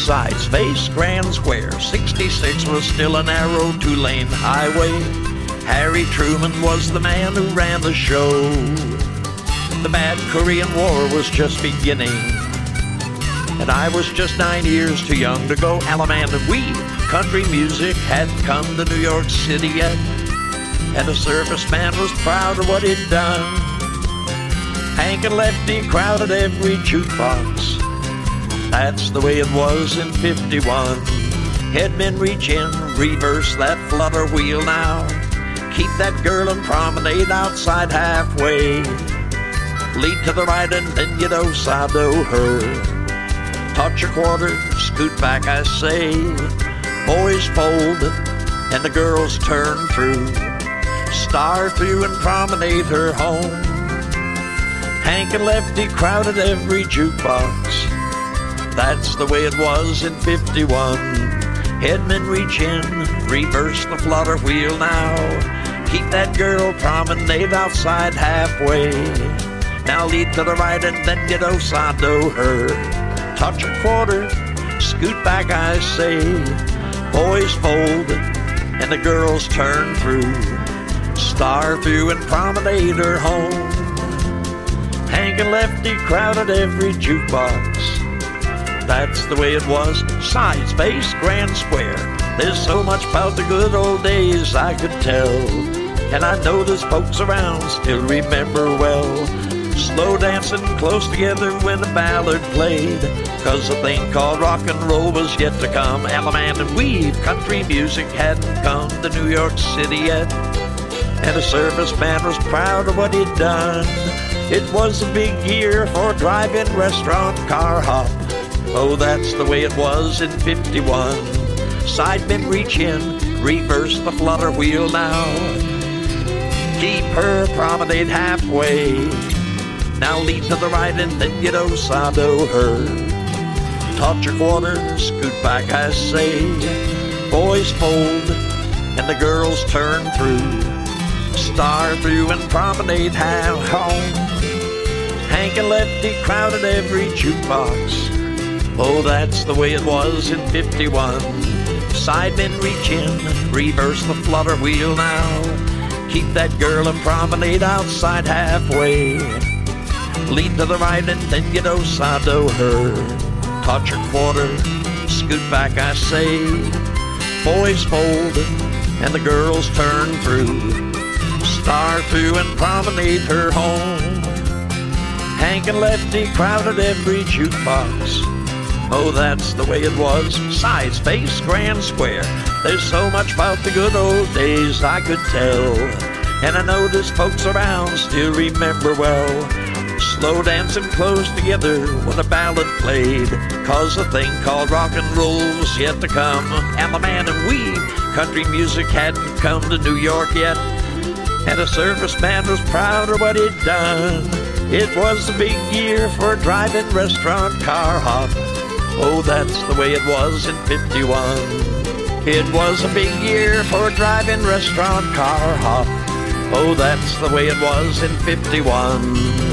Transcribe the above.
Sides face Grand Square. 66 was still a narrow two-lane highway. Harry Truman was the man who ran the show. The bad Korean War was just beginning, and I was just 9 years too young to go. Allemande and Weave, country music hadn't come to New York City yet, and the serviceman was proud of what he'd done. Hank and Lefty crowded every jukebox. That's the way it was in 51. Headmen reach in, reverse that flutter wheel now. Keep that girl and promenade outside halfway. Lead to the right and then you know side-o her. Touch a quarter, scoot back I say. Boys fold and the girls turn through. Star through and promenade her home. Hank and Lefty crowded every jukebox. That's the way it was in 51. Headmen reach in, reverse the flutter wheel now. Keep that girl promenade outside halfway. Now lead to the right and then get side-o her. Touch a quarter, scoot back I say. Boys fold and the girls turn through. Star through and promenade her home. Hank and Lefty crowded every jukebox. That's the way it was. Sides face Grand Square. There's so much about the good old days I could tell, and I know there's folks around still remember well. Slow dancing close together when the ballad played, 'cause a thing called rock and roll was yet to come. Allemande and Weave, country music hadn't come to New York City yet, and the serviceman was proud of what he'd done. It was a big year for drive-in restaurant car hop. Oh, that's the way it was in 51. Sidemen reach in, reverse the flutter wheel now. Keep her promenade halfway. Now lead to the right and then you know side-o her. Touch a quarter, scoot back I say. Boys fold and the girls turn through. Star through and promenade home. Hank and Lefty crowded every jukebox. Oh, that's the way it was in 51. Sidemen reach in, reverse the flutter wheel now. Keep that girl and promenade outside halfway. Lead to the right and then you know side-o her. Touch a quarter, scoot back I say. Boys fold and the girls turn through. Star through and promenade her home. Hank and Lefty crowded every jukebox. Oh, that's the way it was. Sides face Grand Square. There's so much about the good old days I could tell, and I know there's folks around still remember well. Slow dancing close together when a ballad played, 'cause a thing called rock and roll was yet to come. Allemande and Weave, country music hadn't come to New York yet, and a serviceman was proud of what he'd done. It was a big year for a drive-in restaurant car hop. Oh, that's the way it was in 51. It was a big year for a drive-in restaurant car hop. Oh, that's the way it was in 51.